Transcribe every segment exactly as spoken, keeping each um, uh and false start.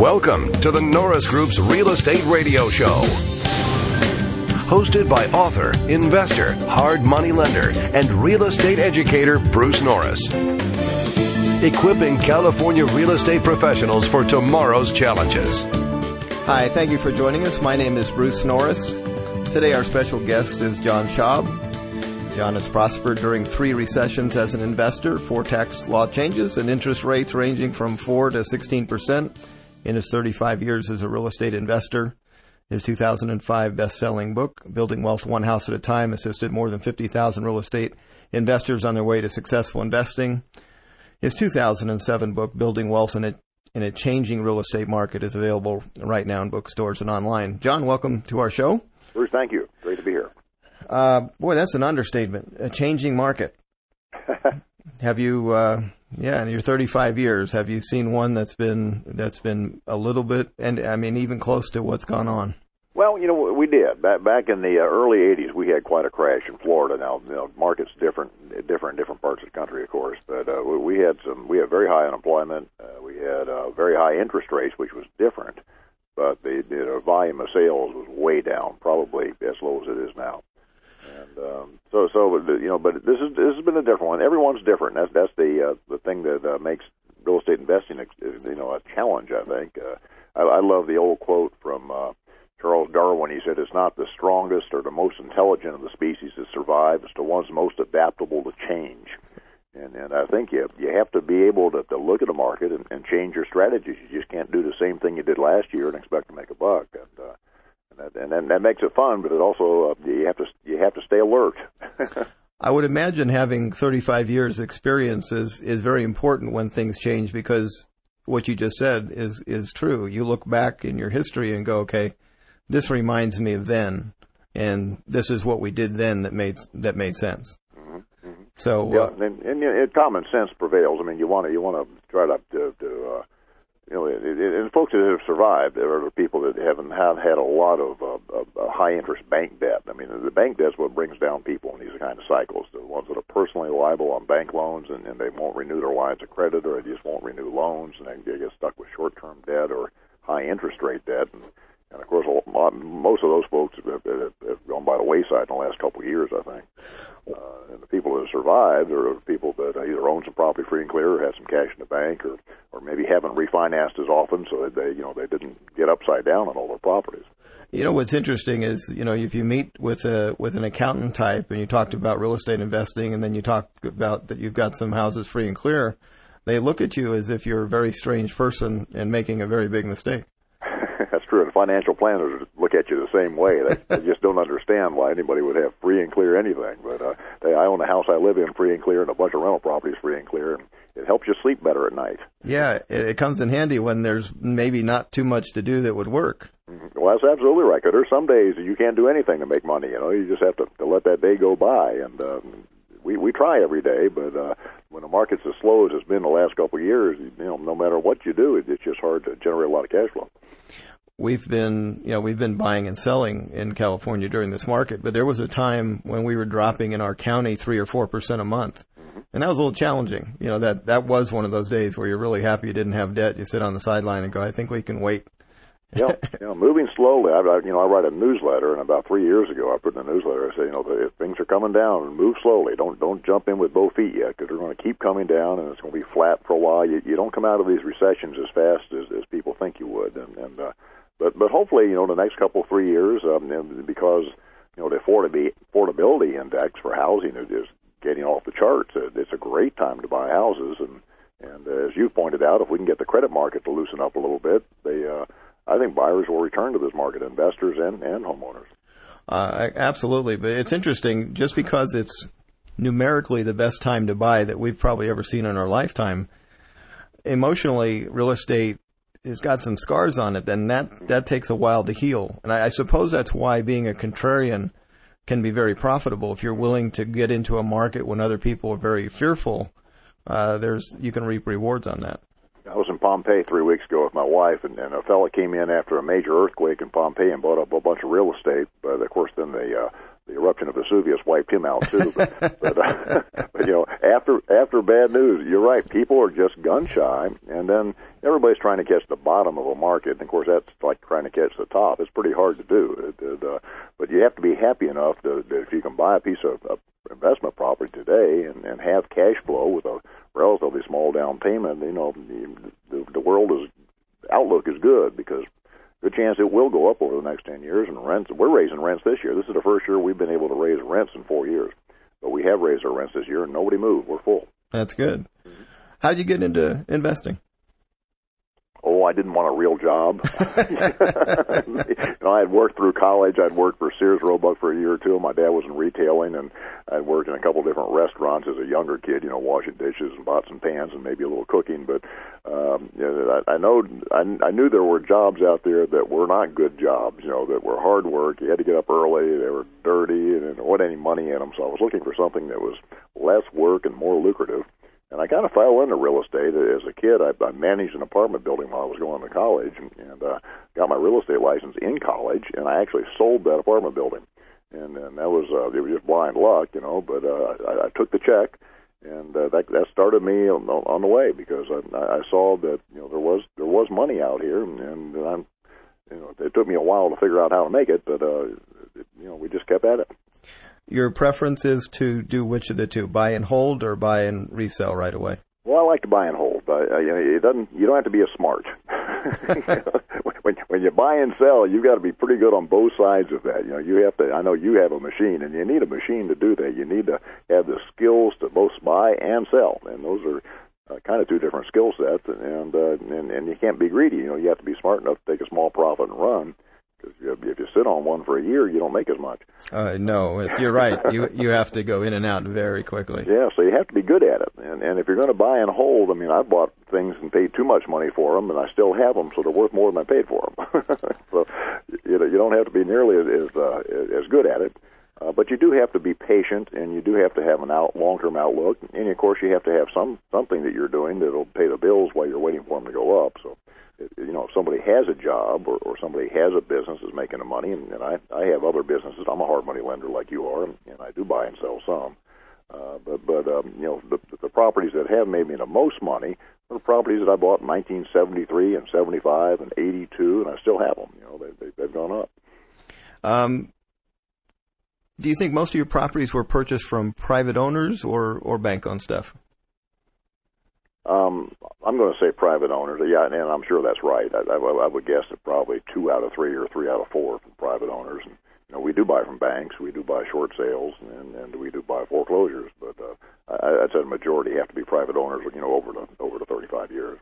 Welcome to the Norris Group's Real Estate Radio Show. Hosted by author, investor, hard money lender, and real estate educator Bruce Norris. Equipping California real estate professionals for tomorrow's challenges. Hi, thank you for joining us. My name is Bruce Norris. Today our special guest is John Schaub. John has prospered during three recessions as an investor, four tax law changes, and interest rates ranging from four to sixteen percent in his thirty-five years as a real estate investor. His two thousand five best-selling book, Building Wealth One House at a Time, assisted more than fifty thousand real estate investors on their way to successful investing. His two thousand seven book, Building Wealth in a, in a Changing Real Estate Market, is available right now in bookstores and online. John, welcome to our show. Bruce, thank you. Great to be here. Uh, boy, that's an understatement. A changing market. Have you, uh, yeah, in your thirty-five years, have you seen one that's been that's been a little bit, and I mean, even close to what's gone on? Well, you know, we did. Back, back in the uh, early eighties, we had quite a crash in Florida. Now, you know, market's different, different in different parts of the country, of course. But uh, we, we had some, we had very high unemployment. Uh, we had uh, very high interest rates, which was different. But the, the volume of sales was way down, probably as low as it is now. And um, so, so you know, but this is this has been a different one. Everyone's different. That's that's the uh, the thing that uh, makes real estate investing, you know, a challenge. I think. Uh, I, I love the old quote from Uh, Charles Darwin. He said, "It's not the strongest or the most intelligent of the species that survive; it's the ones most adaptable to change." And and I think you you have to be able to, to look at the market and, and change your strategies. You just can't do the same thing you did last year and expect to make a buck. And uh, and that, and that, that makes it fun, but it also uh, you have to you have to stay alert. I would imagine having thirty-five years experience is, is very important when things change, because what you just said is is true. You look back in your history and go, okay, this reminds me of then, and this is what we did then that made that made sense. Mm-hmm, mm-hmm. So, yeah, uh, and, and, and common sense prevails. I mean, you want to you want to try to, to, to uh, you know, it, it, and folks that have survived, there are people that haven't have had a lot of, uh, of uh, high interest bank debt. I mean, the bank debt is what brings down people in these kind of cycles. The ones that are personally liable on bank loans, and, and they won't renew their lines of credit, or they just won't renew loans, and they get stuck with short term debt or high interest rate debt. And, And, of course, a lot, most of those folks have, have, have gone by the wayside in the last couple of years, I think. Uh, and the people that have survived are people that either own some property free and clear, or have some cash in the bank, or, or maybe haven't refinanced as often, so that they, you know, they didn't get upside down on all their properties. You know, what's interesting is, you know, if you meet with a with an accountant type and you talked about real estate investing, and then you talk about that you've got some houses free and clear, they look at you as if you're a very strange person and making a very big mistake. That's true, and financial planners look at you the same way. They, they just don't understand why anybody would have free and clear anything. But uh, they, I own a house I live in free and clear, and a bunch of rental properties free and clear, and it helps you sleep better at night. Yeah, it, it comes in handy when there's maybe not too much to do that would work. Mm-hmm. Well, that's absolutely right, because there's some days you can't do anything to make money. You know, you just have to, to let that day go by, and um, we we try every day, but uh, when the market's as slow as it's been the last couple of years, you know, no matter what you do, it, it's just hard to generate a lot of cash flow. We've been, you know, we've been buying and selling in California during this market, but there was a time when we were dropping in our county three or four percent a month, mm-hmm. and that was a little challenging. You know, that that was one of those days where you're really happy you didn't have debt. You sit on the sideline and go, I think we can wait. yeah, you know, moving slowly. I, you know, I write a newsletter, and about three years ago, I put in the newsletter. I say, you know, if things are coming down, move slowly. Don't don't jump in with both feet yet, because they're going to keep coming down, and it's going to be flat for a while. You, you don't come out of these recessions as fast as, as people think you would, and and. Uh, But but hopefully, you know, the next couple of three years, um, because, you know, the affordability index for housing is getting off the charts. It's a great time to buy houses, and and uh, as you pointed out, if we can get the credit market to loosen up a little bit, they uh, I think buyers will return to this market, investors and and homeowners. Uh, absolutely, but it's interesting, just because it's numerically the best time to buy that we've probably ever seen in our lifetime. Emotionally, real estate has got some scars on it, then that, that takes a while to heal. And I, I suppose that's why being a contrarian can be very profitable. If you're willing to get into a market when other people are very fearful, uh, there's you can reap rewards on that. I was in Pompeii three weeks ago with my wife, and, and a fellow came in after a major earthquake in Pompeii and bought up a bunch of real estate. But, of course, then the, uh, the eruption of Vesuvius wiped him out too. But, but, uh, but you know, after after bad news, you're right. People are just gun shy, and then everybody's trying to catch the bottom of a market. And of course, that's like trying to catch the top. It's pretty hard to do. It, it, uh, but you have to be happy enough to, that if you can buy a piece of, of investment property today and, and have cash flow with a relatively small down payment, you know, the, the world is outlook is good, because good chance it will go up over the next ten years. And rents, we're raising rents this year. This is the first year we've been able to raise rents in four years. But we have raised our rents this year, and nobody moved. We're full. That's good. Mm-hmm. How'd you get into investing? Oh, I didn't want a real job. you know, I had worked through college. I'd worked for Sears Roebuck for a year or two. My dad was in retailing, and I'd worked in a couple different restaurants as a younger kid, you know, washing dishes and pots and pans and maybe a little cooking. But um, you know, I, I know I, I knew there were jobs out there that were not good jobs, you know, that were hard work. You had to get up early. They were dirty, and there wasn't any money in them. So I was looking for something that was less work and more lucrative. And I kind of fell into real estate. As a kid, I, I managed an apartment building while I was going to college, and, and uh, got my real estate license in college, and I actually sold that apartment building. And, and that was, uh, it was just blind luck, you know, but uh, I, I took the check, and uh, that, that started me on, on the way, because I, I saw that, you know, there was there was money out here, and, and I'm, you know, it took me a while to figure out how to make it, but, uh, it, you know, we just kept at it. Your preference is to do which of the two, buy and hold or buy and resell right away? Well, I like to buy and hold. But, uh, you know, it doesn't. You don't have to be a smart. when when you buy and sell, you've got to be pretty good on both sides of that. You know, you have to. I know you have a machine, and you need a machine to do that. You need to have the skills to both buy and sell, and those are uh, kind of two different skill sets. And, uh, and and you can't be greedy. You know, you have to be smart enough to take a small profit and run. Because if you sit on one for a year, you don't make as much. Uh, no, it's, you're right. You you have to go in and out very quickly. Yeah, so you have to be good at it. And and if you're going to buy and hold, I mean, I bought things and paid too much money for them, and I still have them, so they're worth more than I paid for them. So you know, you don't have to be nearly as as, uh, as good at it. Uh, but you do have to be patient, and you do have to have an out long-term outlook. And, of course, you have to have some something that you're doing that will pay the bills while you're waiting for them to go up. So, you know, if somebody has a job or, or somebody has a business that's making the money, and, and I, I have other businesses. I'm a hard money lender like you are, and I do buy and sell some. Uh, but, but um, you know, the, the properties that have made me the most money are the properties that I bought in nineteen seventy-three and seventy-five and eighty-two, and I still have them. You know, they, they, they've gone up. Um. Do you think most of your properties were purchased from private owners or, or bank-owned stuff? Um, I'm going to say private owners. Yeah, and I'm sure that's right. I, I, I would guess that probably two out of three or three out of four from private owners. And, you know, we do buy from banks, we do buy short sales, and, and we do buy foreclosures. But uh, I, I'd say the majority have to be private owners. You know, over the over the thirty-five years.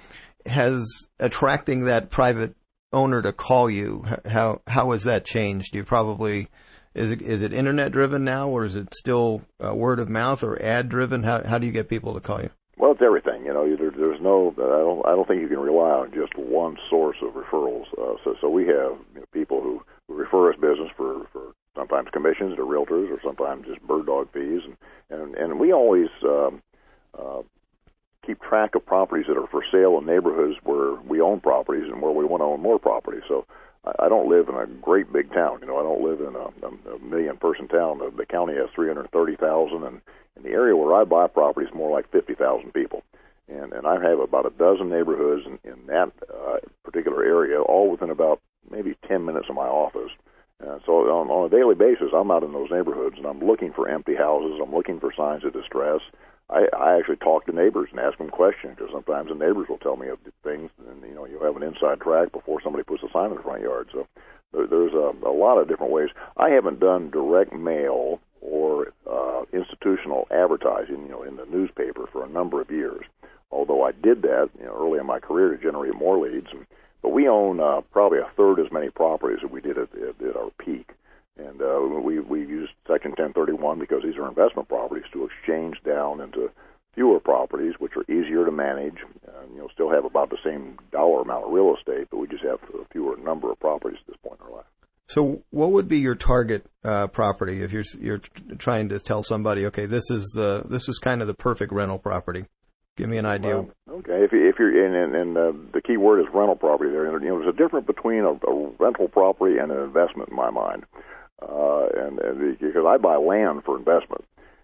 Has attracting that private owner to call you, how how has that changed? You probably. Is it is it internet driven now, or is it still uh, word of mouth or ad driven? How how do you get people to call you? Well, it's everything. You know, there, there's no. I don't. I don't think you can rely on just one source of referrals. Uh, so so we have you know, people who, who refer us business for, for sometimes commissions to realtors, or sometimes just bird dog fees, and and, and we always um, uh, keep track of properties that are for sale in neighborhoods where we own properties and where we want to own more properties. So. I don't live in a great big town. You know, I don't live in a, a million-person town. The, the county has three hundred thirty thousand, and in the area where I buy property is more like fifty thousand people. And and I have about a dozen neighborhoods in, in that uh, particular area, all within about maybe ten minutes of my office. Uh, so on, on a daily basis, I'm out in those neighborhoods, and I'm looking for empty houses. I'm looking for signs of distress. I, I actually talk to neighbors and ask them questions, because sometimes the neighbors will tell me of things, and you know, you have an inside track before somebody puts a sign in the front yard. So there, there's a, a lot of different ways. I haven't done direct mail or uh, institutional advertising, you know, in the newspaper for a number of years. Although I did that, you know, early in my career to generate more leads. And, but we own uh, probably a third as many properties that we did at, at, at our peak. And uh, we we used Section ten thirty-one because these are investment properties to exchange down into fewer properties, which are easier to manage. And, you know, still have about the same dollar amount of real estate, but we just have a fewer number of properties at this point in our life. So, what would be your target uh, property if you're you're trying to tell somebody, okay, this is the this is kind of the perfect rental property? Give me an idea. Well, okay, if, you, if you're in, and, and uh, the key word is rental property there. You know, there's a difference between a, a rental property and an investment in my mind. uh, and, and because I buy land for investment.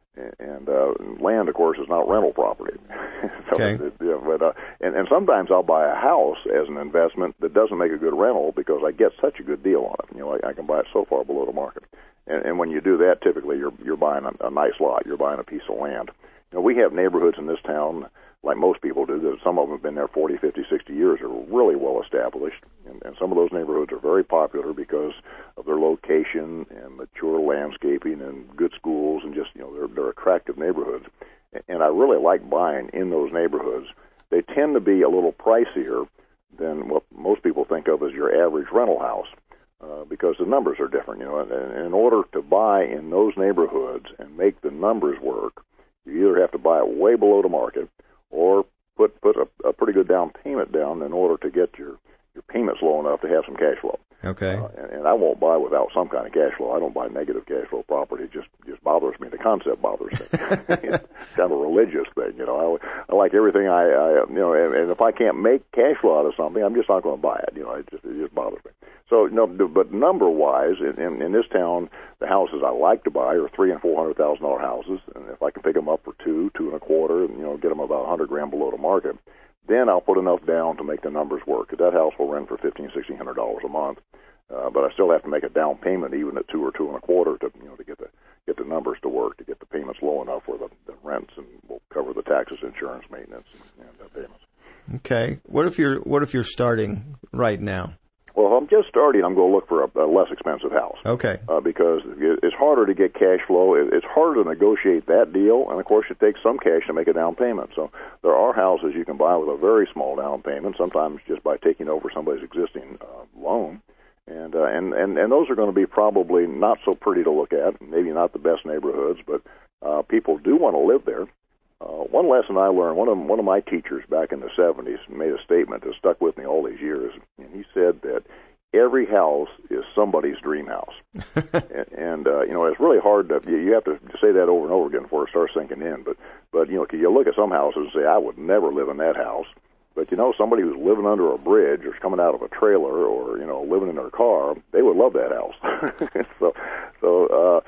And uh, land, of course, is not rental property. so okay. It, yeah, but uh, and, and sometimes I'll buy a house as an investment that doesn't make a good rental because I get such a good deal on it. You know, I, I can buy it so far below the market. And, and when you do that, typically you're you're buying a, a nice lot. You're buying a piece of land. You know, we have neighborhoods in this town, like most people do, that some of them have been there forty, fifty, sixty years, are really well established. And, and some of those neighborhoods are very popular because of their location and mature landscaping and good schools and just, you know, they're, they're attractive neighborhoods. And I really like buying in those neighborhoods. They tend to be a little pricier than what most people think of as your average rental house uh, because the numbers are different. You know, and in order to buy in those neighborhoods and make the numbers work, you either have to buy it way below the market or put put a, a pretty good down payment down in order to get your, your payments low enough to have some cash flow. Okay. Uh, and, and I won't buy without some kind of cash flow. I don't buy negative cash flow property. It just just bothers me. The concept bothers me. It's kind of a religious thing, you know. I, I like everything I, I you know, and, and if I can't make cash flow out of something, I'm just not going to buy it. You know, it just it just bothers me. So, you know, but number wise, in, in, in this town, the houses I like to buy are three and four hundred thousand dollar houses, and if I can pick them up for two, two and a quarter, and you know, get them about a hundred grand below the market, then I'll put enough down to make the numbers work. Because that house will rent for fifteen, sixteen hundred dollars a month. Uh, but I still have to make a down payment, even at two or two and a quarter, to you know to get the get the numbers to work, to get the payments low enough where the, the rents and will cover the taxes, insurance, maintenance, and, and uh, payments. Okay. What if you're What if you're starting right now? Well, if I'm just starting, I'm going to look for a, a less expensive house. Okay. Uh, because it's harder to get cash flow. It's harder to negotiate that deal, and of course, it takes some cash to make a down payment. So there are houses you can buy with a very small down payment, sometimes just by taking over somebody's existing uh, loan. And, uh, and and and those are going to be probably not so pretty to look at, maybe not the best neighborhoods, but uh, people do want to live there. Uh, one lesson I learned, one of one of my teachers back in the seventies made a statement that stuck with me all these years, and he said that every house is somebody's dream house. and, and uh, you know, it's really hard to, you have to say that over and over again before it starts sinking in, but, but you know, you look at some houses and say, I would never live in that house. But, you know, somebody who's living under a bridge or coming out of a trailer or, you know, living in their car, they would love that house. so, so uh,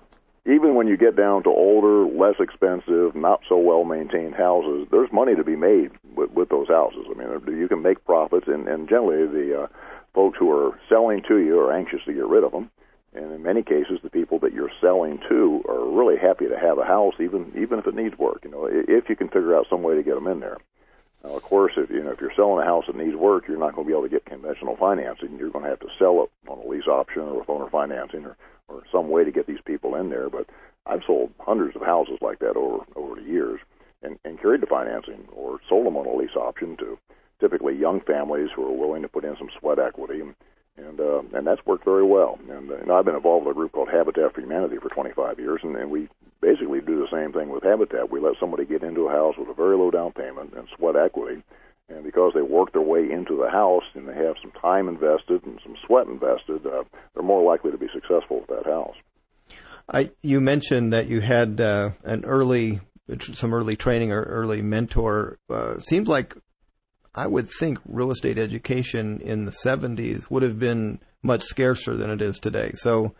even when you get down to older, less expensive, not so well-maintained houses, there's money to be made with, with those houses. I mean, you can make profits, and, and generally the uh, folks who are selling to you are anxious to get rid of them. And in many cases, the people that you're selling to are really happy to have a house, even even if it needs work, you know, if you can figure out some way to get them in there. Now, of course, if you know if you're selling a house that needs work, you're not going to be able to get conventional financing. You're going to have to sell it on a lease option or with owner financing or, or some way to get these people in there. But I've sold hundreds of houses like that over over the years and, and carried the financing or sold them on a lease option to typically young families who are willing to put in some sweat equity, and and, uh, and that's worked very well. And uh, you know, I've been involved with a group called Habitat for Humanity for twenty-five years, and, and we basically do the same thing with Habitat. We let somebody get into a house with a very low down payment and sweat equity, and because they work their way into the house and they have some time invested and some sweat invested, uh, they're more likely to be successful with that house. I, you mentioned that you had uh, an early, some early training or early mentor. Uh, seems like I would think real estate education in the seventies would have been much scarcer than it is today. So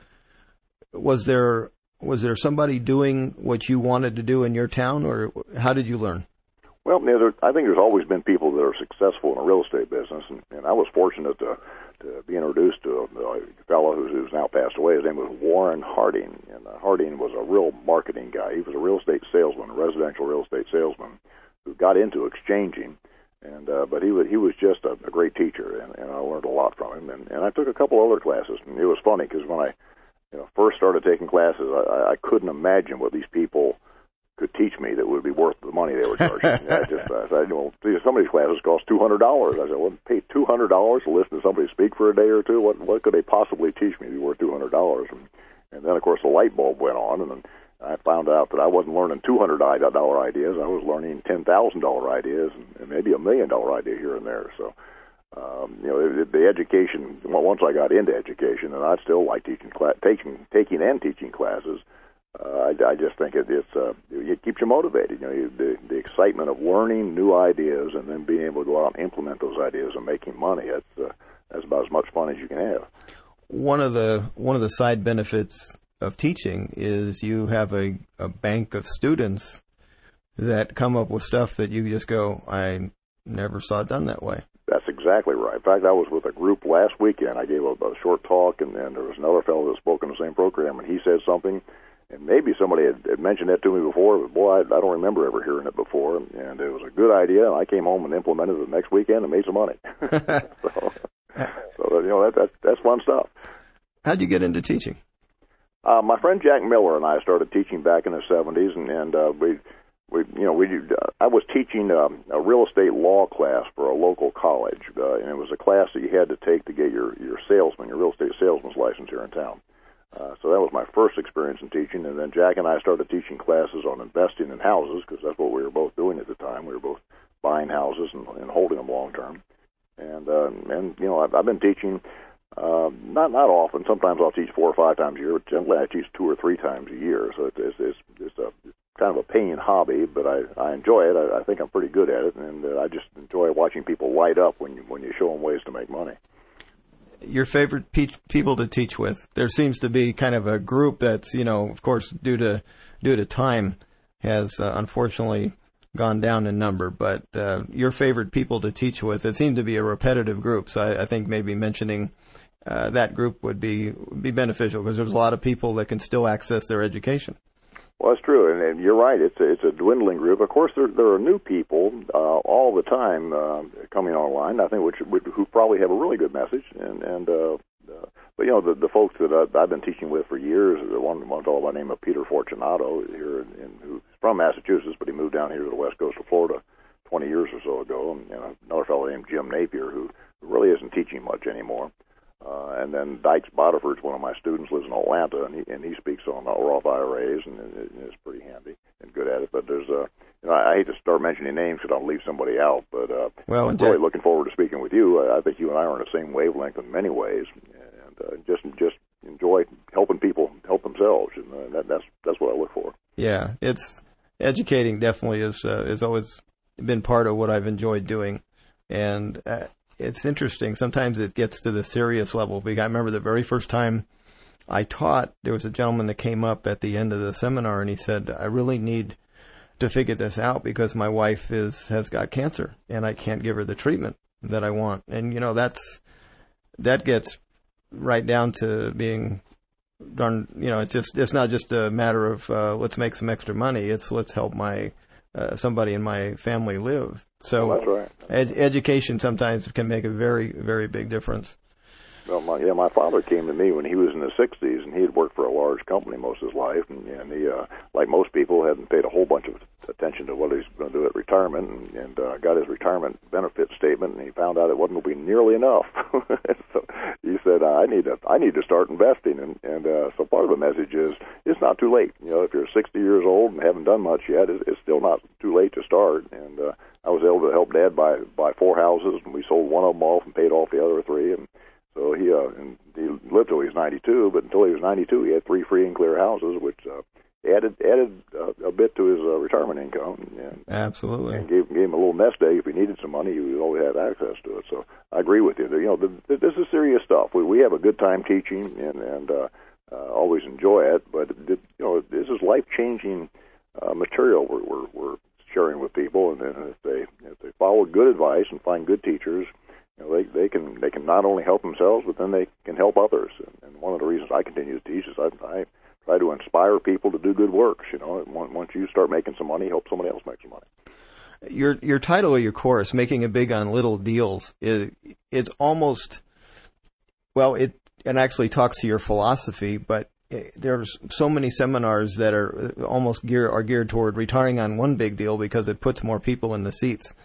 was there was there somebody doing what you wanted to do in your town, or how did you learn? Well, you know, there, I think there's always been people that are successful in the real estate business, and, and I was fortunate to, to be introduced to a, a fellow who's, who's now passed away. His name was Warren Harding, and uh, Harding was a real marketing guy. He was a real estate salesman, a residential real estate salesman, who got into exchanging. And uh, but he was he was just a, a great teacher, and, and I learned a lot from him. And, and I took a couple other classes. And it was funny because when I you know, first started taking classes, I, I couldn't imagine what these people could teach me that would be worth the money they were charging. I just I said, well, some of these classes cost two hundred dollars. I said, well, pay two hundred dollars to listen to somebody speak for a day or two. What what could they possibly teach me to be worth two hundred dollars? And, and then of course the light bulb went on, and then I found out that I wasn't learning two hundred dollar ideas. I was learning ten thousand dollar ideas and maybe a million dollar idea here and there. So, um, you know, the education, well, once I got into education, and I still like teaching, taking, taking and teaching classes, uh, I, I just think it, it's, uh, it keeps you motivated. You know, you, the, the excitement of learning new ideas and then being able to go out and implement those ideas and making money, that's, uh, that's about as much fun as you can have. one of the one of the side benefits of teaching is you have a, a bank of students that come up with stuff that you just go, I never saw it done that way. That's exactly right. In fact, I was with a group last weekend. I gave a, a short talk, and then there was another fellow that spoke in the same program, and he said something, and maybe somebody had, had mentioned that to me before, but boy, I, I don't remember ever hearing it before, and it was a good idea, and I came home and implemented it the next weekend and made some money. so, so, you know, that, that, that's fun stuff. How'd you get into teaching? Uh, my friend Jack Miller and I started teaching back in the seventies, and, and uh, we, we, you know, we. Uh, I was teaching um, a real estate law class for a local college, uh, and it was a class that you had to take to get your your salesman, your real estate salesman's license here in town. Uh, so that was my first experience in teaching, and then Jack and I started teaching classes on investing in houses because that's what we were both doing at the time. We were both buying houses and, and holding them long term, and uh, and you know, I've, I've been teaching. Uh, not not often. Sometimes I'll teach four or five times a year. But generally, I teach two or three times a year. So it's it's, it's, it's a it's kind of a paying hobby, but I, I enjoy it. I, I think I'm pretty good at it, and uh, I just enjoy watching people light up when you when you show them ways to make money. Your favorite pe- people to teach with? There seems to be kind of a group that's, you know, of course, due to due to time, has uh, unfortunately gone down in number. But uh, your favorite people to teach with? It seemed to be a repetitive group. So I, I think maybe mentioning Uh, that group would be be beneficial because there's a lot of people that can still access their education. Well, that's true, and, and you're right. It's a, it's a dwindling group. Of course, there there are new people uh, all the time uh, coming online. I think which, which who probably have a really good message, and and uh, uh, but you know the the folks that I've, I've been teaching with for years. One one fellow by the name of Peter Fortunato here, in, in, who's from Massachusetts, but he moved down here to the west coast of Florida twenty years or so ago, and, and another fellow named Jim Napier, who really isn't teaching much anymore. Uh, and then Dykes Botiford's one of my students, lives in Atlanta, and he and he speaks on uh, Roth I R As, and, and it's pretty handy and good at it. But there's, uh, you know, I, I hate to start mentioning names because I'll leave somebody out. But uh, well, I'm really looking forward to speaking with you. I, I think you and I are on the same wavelength in many ways, and uh, just just enjoy helping people help themselves, and uh, that, that's that's what I look for. Yeah, it's educating. Definitely is uh, has always been part of what I've enjoyed doing, and. Uh, It's interesting. Sometimes it gets to the serious level. I remember the very first time I taught, there was a gentleman that came up at the end of the seminar, and he said, I really need to figure this out because my wife is has got cancer, and I can't give her the treatment that I want. And, you know, that's that gets right down to being done. You know, it's just it's not just a matter of uh, let's make some extra money. It's let's help my uh, somebody in my family live. So well, that's right. ed- education sometimes can make a very, very big difference. Well, my, yeah, my father came to me when he was in the sixties, and he had worked for a large company most of his life, and, and he, uh, like most people, hadn't paid a whole bunch of attention to what he was going to do at retirement, and, and uh, got his retirement benefit statement, and he found out it wasn't going to be nearly enough. So he said, I need to, I need to start investing, and, and uh, so part of the message is it's not too late. You know, if you're sixty years old and haven't done much yet, it's, it's still not too late to start, and uh, I was able to help Dad buy buy four houses, and we sold one of them off and paid off the other three. And so he uh, and he lived till he was ninety-two, but until he was ninety-two, he had three free and clear houses, which uh, added added uh, a bit to his uh, retirement income. And, Absolutely, and gave, gave him a little nest egg if he needed some money. He would always have access to it. So I agree with you. You know, the, the, this is serious stuff. We we have a good time teaching, and and uh, uh, always enjoy it. But it, you know, this is life changing uh, material. We're we're, we're sharing with people, and then if they if they follow good advice and find good teachers, you know, they they can they can not only help themselves, but then they can help others. And, and one of the reasons I continue to teach is I, I try to inspire people to do good work. You know, once you start making some money, help somebody else make some money. Your your title of your course, Making It Big on Little Deals, is it's almost well, it it actually talks to your philosophy, but there's so many seminars that are almost gear are geared toward retiring on one big deal because it puts more people in the seats.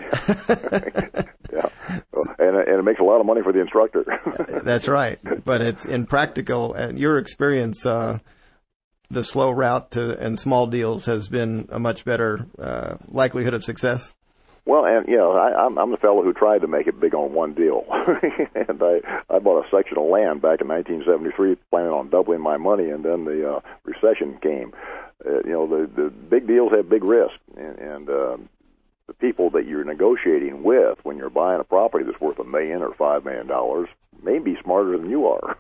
Yeah, well, and and it makes a lot of money for the instructor. That's right, but it's in practical. And your experience, uh, the slow route to and small deals has been a much better uh, likelihood of success. Well, and you know, I, I'm, I'm the fellow who tried to make it big on one deal, and I, I bought a section of land back in nineteen seventy-three, planning on doubling my money, and then the uh, recession came. Uh, you know, the the big deals have big risk, and, and uh, the people that you're negotiating with when you're buying a property that's worth a million or five million dollars, may be smarter than you are.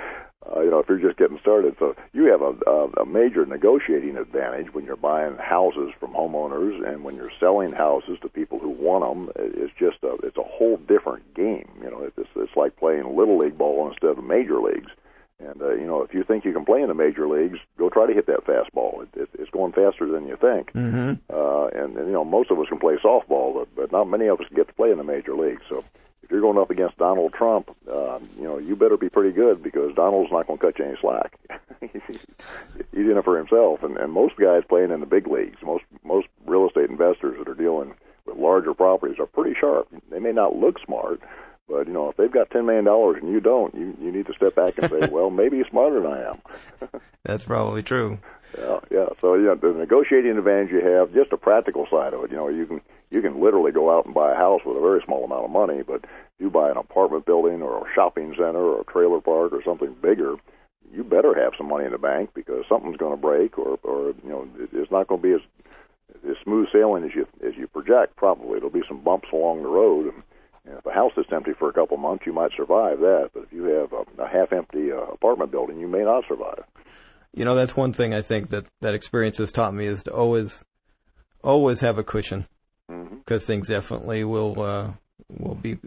Uh, you know, if you're just getting started. So you have a, a, a major negotiating advantage when you're buying houses from homeowners, and when you're selling houses to people who want them. It's just a, it's a whole different game. You know, it's, it's like playing little league ball instead of major leagues. And, uh, you know, if you think you can play in the major leagues, go try to hit that fastball. It, it, it's going faster than you think. Mm-hmm. Uh, and, and, you know, most of us can play softball, but, but not many of us get to play in the major leagues. So if you're going up against Donald Trump, uh, you know, you better be pretty good, because Donald's not going to cut you any slack. He's in it for himself. And, and most guys playing in the big leagues, most most real estate investors that are dealing with larger properties are pretty sharp. They may not look smart, but, you know, if they've got ten million dollars and you don't, you, you need to step back and say, well, maybe he's smarter than I am. That's probably true. Yeah, yeah. So, you know, the negotiating advantage you have, just a practical side of it, you know, you can you can literally go out and buy a house with a very small amount of money, but if you buy an apartment building or a shopping center or a trailer park or something bigger, you better have some money in the bank, because something's going to break, or, or you know, it's not going to be as, as smooth sailing as you as you project. Probably there'll be some bumps along the road, and you know, if a house is empty for a couple of months, you might survive that. But if you have a, a half-empty uh, apartment building, you may not survive. You know, that's one thing I think that, that experience has taught me, is to always, always have a cushion, because mm-hmm. things definitely will uh, will be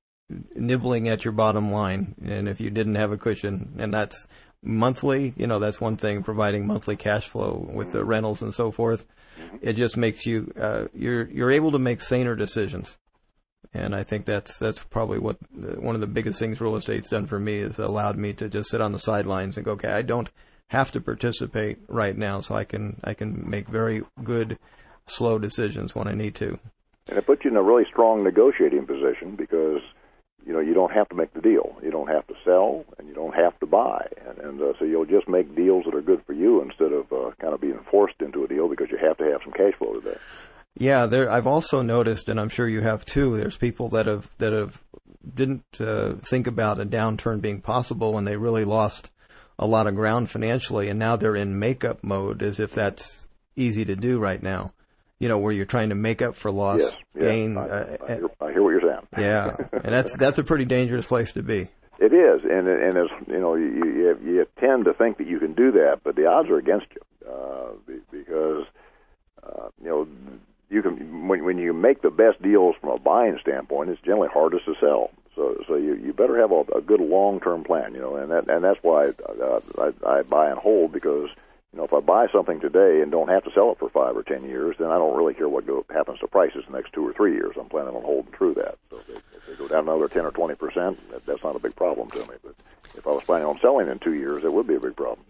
nibbling at your bottom line. And if you didn't have a cushion, and that's monthly, you know, that's one thing, providing monthly cash flow with the rentals and so forth. Mm-hmm. It just makes you, uh, you're you're able to make saner decisions. And I think that's that's probably what the, one of the biggest things real estate's done for me, is allowed me to just sit on the sidelines and go, okay, I don't have to participate right now, so I can I can make very good, slow decisions when I need to. And it puts you in a really strong negotiating position, because, you know, you don't have to make the deal. You don't have to sell, and you don't have to buy. And, and uh, so you'll just make deals that are good for you, instead of uh, kind of being forced into a deal because you have to have some cash flow today. Yeah, there. I've also noticed, and I'm sure you have too, there's people that have that have didn't uh, think about a downturn being possible, and they really lost a lot of ground financially, and now they're in makeup mode, as if that's easy to do right now. You know, where you're trying to make up for loss, yes, yes. gain. I, uh, I, hear, I hear what you're saying. Yeah, and that's that's a pretty dangerous place to be. It is, and and as you know, you, you you tend to think that you can do that, but the odds are against you, uh, because uh, you know. You can when when you make the best deals from a buying standpoint, it's generally hardest to sell. So so you, you better have a, a good long term plan, you know, and that and that's why uh, I, I buy and hold, because, you know, if I buy something today and don't have to sell it for five or ten years, then I don't really care what go, happens to prices the next two or three years. I'm planning on holding through that. So if they, if they go down another ten or twenty percent, that, that's not a big problem to me. But if I was planning on selling in two years, it would be a big problem.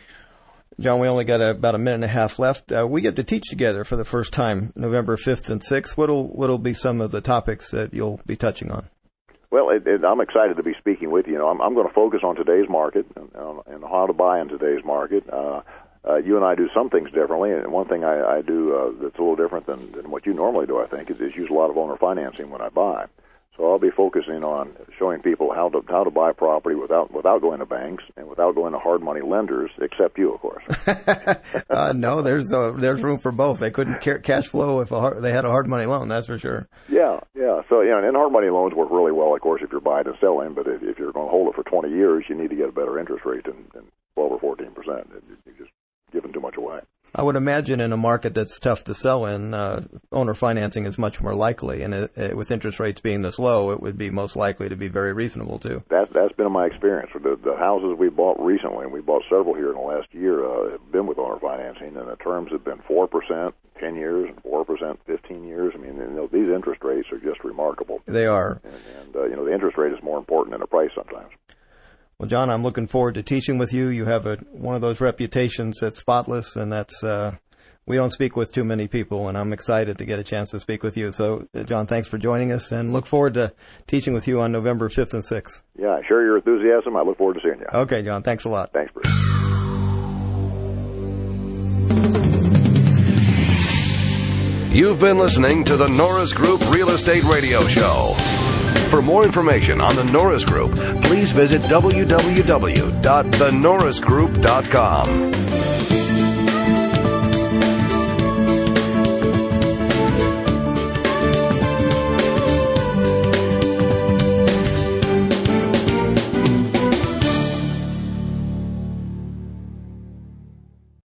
John, we only got a, about a minute and a half left. Uh, we get to teach together for the first time, November fifth and sixth. What'll what'll be some of the topics that you'll be touching on? Well, it, it, I'm excited to be speaking with you. You know, I'm, I'm going to focus on today's market and, and how to buy in today's market. Uh, uh, you and I do some things differently, and one thing I, I do uh, that's a little different than, than what you normally do, I think, is, is use a lot of owner financing when I buy. So I'll be focusing on showing people how to how to buy property without without going to banks and without going to hard money lenders, except you, of course. uh, no, there's uh, there's room for both. They couldn't ca- cash flow if a hard, they had a hard money loan, that's for sure. Yeah, yeah. So yeah, and hard money loans work really well, of course, if you're buying and selling. But if, if you're going to hold it for twenty years, you need to get a better interest rate than, than twelve or fourteen percent. You're just giving too much away. I would imagine in a market that's tough to sell in, uh, owner financing is much more likely, and it, it, with interest rates being this low, it would be most likely to be very reasonable too. That, that's been my experience. The, the houses we bought recently, and we bought several here in the last year, uh, have been with owner financing, and the terms have been four percent, ten years, and four percent, fifteen years. I mean, you know, these interest rates are just remarkable. They are. And, and uh, you know, the interest rate is more important than the price sometimes. Well, John, I'm looking forward to teaching with you. You have a, one of those reputations that's spotless, and that's uh, we don't speak with too many people, and I'm excited to get a chance to speak with you. So, uh, John, thanks for joining us, and look forward to teaching with you on November fifth and sixth. Yeah, I share your enthusiasm. I look forward to seeing you. Okay, John, thanks a lot. Thanks, Bruce. You've been listening to the Norris Group Real Estate Radio Show. For more information on the Norris Group, please visit w w w dot the norris group dot com.